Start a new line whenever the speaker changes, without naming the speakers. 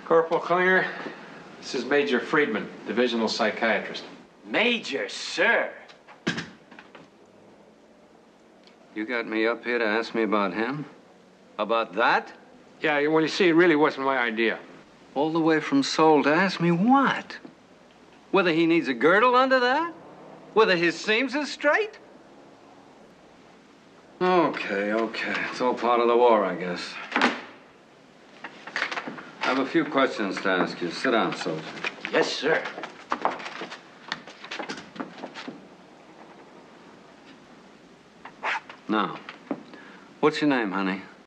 Corporal Klinger, this is Major Friedman, divisional psychiatrist.
Major, sir.
You got me up here to ask me about him? About that?
Yeah, well, you see, it really wasn't my idea.
All the way from Seoul to ask me what? Whether he needs a girdle under that? Whether his seams are straight? Okay. It's all part of the war, I guess. I have a few questions to ask you. Sit down, soldier.
Yes, sir.
Now, what's your name, honey?